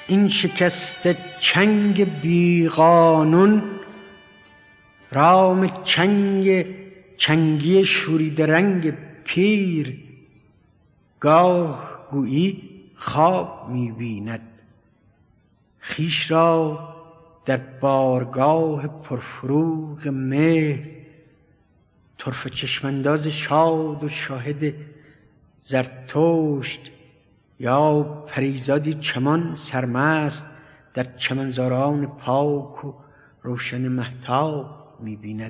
این شکست چنگ بی قانون، رام چنگی شوریده رنگ پیر، گاه گویی خواب می بیند خویش را در بارگاه پرفروغ مهر. طرفه چشمانداز شاد و شاهد زرتشت، یا پریزادی چمان سرمست در چمنزاران پاک و روشن مهتاب می بیند.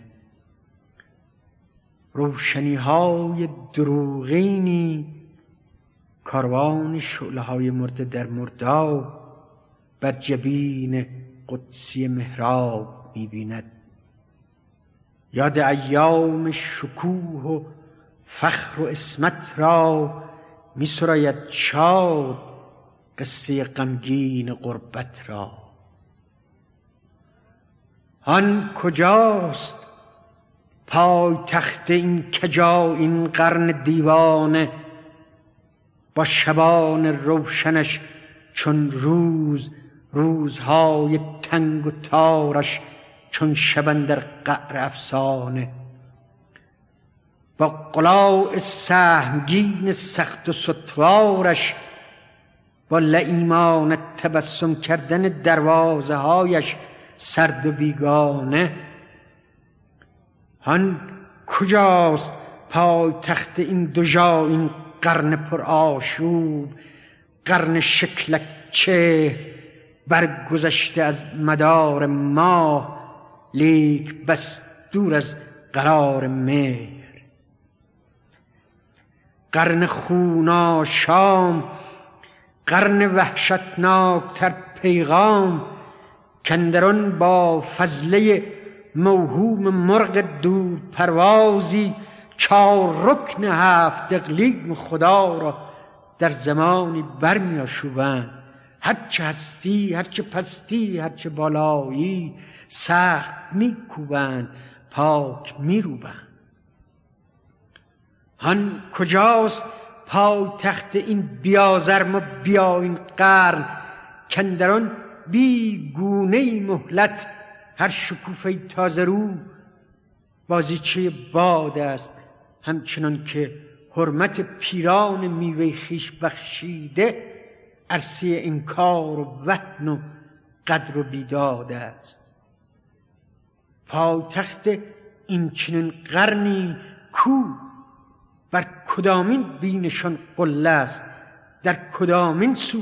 روشنی های دروغینی کاروان شعله های مرده در مرداب بر جبین قدسی محراب می بیند. یاد ایام شکوه و فخر و عصمت را می سراید شاد قصه غمگین غربت را. آن کجاست پای تخت این کجا این قرن دیوانه، با شبان روشنش چون روزهای تنگ و تارش چون شب اندر قعر افسانه، با قلاع سهمگین سخت و ستوارش، با لییمان تبسم کردن دروازه هایش سرد و بیگانه. آن کجاست پای تخت این دوژا این قرن پر آشوب، قرن شکلک چهر برگذشته از مدار ماه، لیک بس دور از قرار مهر. قرن خوناشام، قرن وحشتناکتر پیغام، کاندران با فضله موهوم مرغ دور پروازی چار رکن هفت اقلیم خدا را در زمانی برمی آشوبند. هرچه هستی، هرچه پستی، هرچه بالایی، سخت می کوبند، پاک می روبند. آن کجاست پای تخت این بیازرم و بیا این قرن، کاندران بی گونه مهلت هر شکوفه تازه رو بازیچه باد است، همچنان که حرمت پیران میوه خویش بخشیده عرصه انکار و وهن و قدر و بیداد است. پایتخت این چنین قرنی کو، بر کدامین بینشان قله است، در کدامین سو؟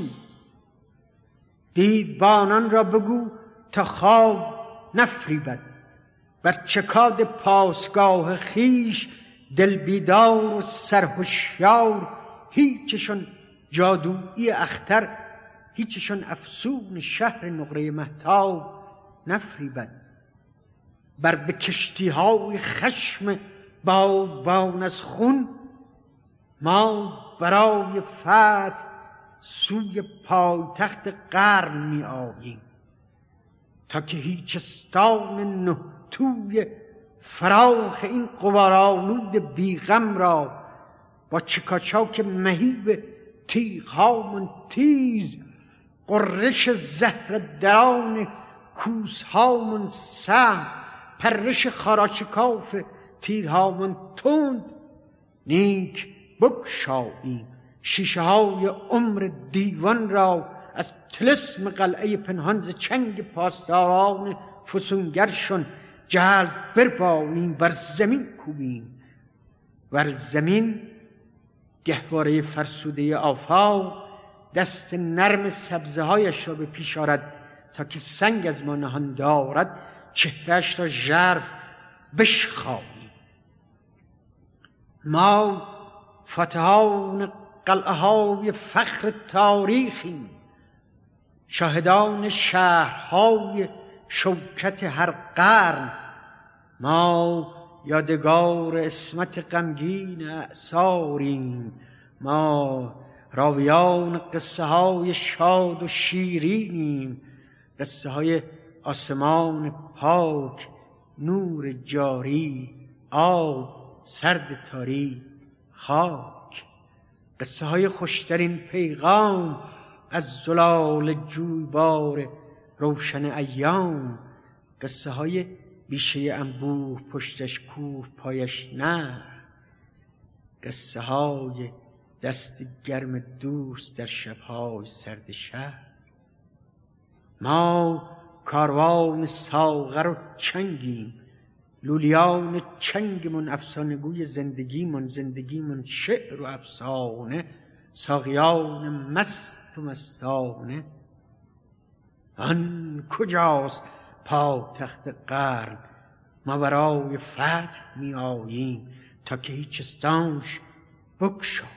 دیوانان را بگو تا خواب نفریبد، بر چکاد پاسگاه خیش دل بیدار و سرهوشیار، هیچشان جادویی اختر، هیچشان افسون شهر نقره مهتاب نفریبد. بر به کشتی های خشم باغبان از خون، ما برای فتح سوی پایتخت قرن می آییم، تا که هیچستان نه توی فراخ این غبارآلود بیغم را با چکاچاک مهیب تیغ‌هامون تیز، قررش زهر دران کوس‌هامون سهم، پرش خاراچکاف تیرهامون تند، نیک بگشاییم شیشه های عمر دیوان را از طلسم قلعه پنهان ز چنگ پاسداران فسونگرشون جلد برباییم، بر زمین کوبیم، بر زمین گهواره فرسوده آفاق دست نرم سبزه هایش را به پیش آرد، تا که سنگ از ما نهان دارد چهرهش را ژرف بشخاییم. ما فاتحان قلعه های فخر تاریخیم، شاهدان شهرهای شوکت هر قرن، ما یادگار عصمت غمگین اعصاریم، ما راویان قصه های شاد و شیرینیم، قصه های آسمان پاک، نور جاری، آب سرد تاریک، خاک، قصه های خوشترین پیغام از زلال جویبار روشن ایام، قصه های بیشه انبوه پشتش کوه پایش نه، قصه های دست گرم دوست در شبهای سرد شهر. ما کاروان ساغر و چنگیم، لولیان چنگمون افسانه گوی زندگیمون، زندگیمون شعر و افسانه، ساقیان مست و مستانه. آن کجاست پایتخت قرن؟ ما برای فتح می آییم تا که هیچ استانش بگشا.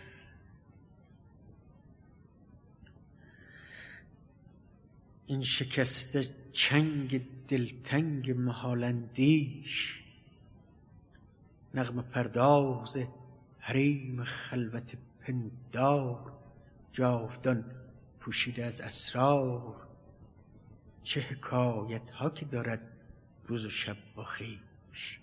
این شکسته چنگ دلتنگ محالندیش، نغمه پرداز حریم خلوت پندار، جاودان پوشیده از اسرار، چه حکایت ها که دارد روز و شب با خویش.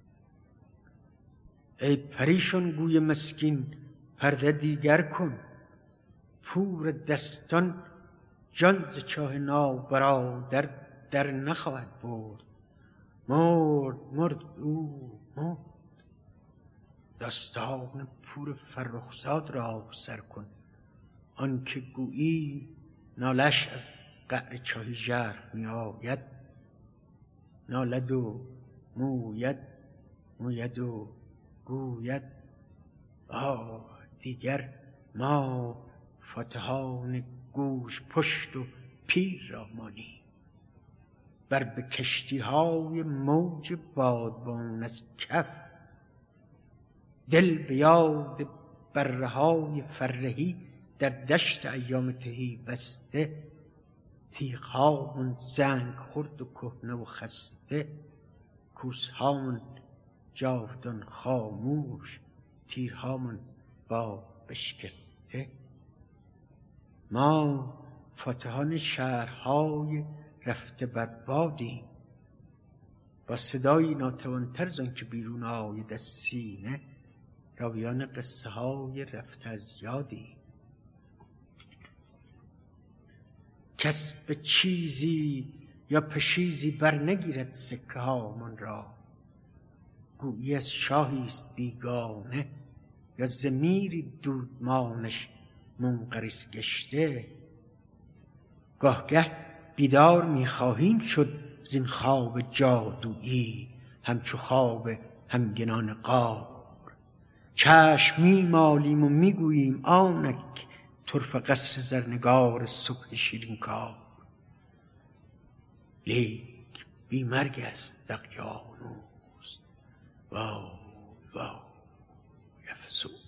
ای پریشان گوی مسکین پرده دیگر کن، پور دستان جان ز چاه نابرادر در نخواهد برد. مرد او مرد. داستان پور فرخزاد را سر کن، آن که گویی نالش از قعر چاه ژرف می آید، نالد و موید و گوید. دیگر ما فاتحان گوش پشت و پیر را مانیم، بر به کشتی های موج بادبان از کف، دل به یاد بره های فرهی در دشت ایام تهی بسته. تیغ هامون زنگ خورد و کهنه و خسته، کوس هامون جاودان خاموش، تیرهامون با بشکسته. ما فاتحان شهرهای رفته بربادیم، با صدایی ناتوانتر زن که بیرون آید از سینه، راویان قصه های رفته از یادی. کس به چیزی یا پشیزی بر نگیرد سکه هامان را، گویی از شاهیست بیگانه یا ضمیری دودمانش منقرض گشته. گاهگه بیدار میخواهیم شد زین خواب جادویی، همچو خواب همگنان غار. چشم میمالیم و میگوییم آنک طرف قصر زرنگار صبح شیرین کار. لیک بی مرگ است دقیانوس، وای وای افسوس.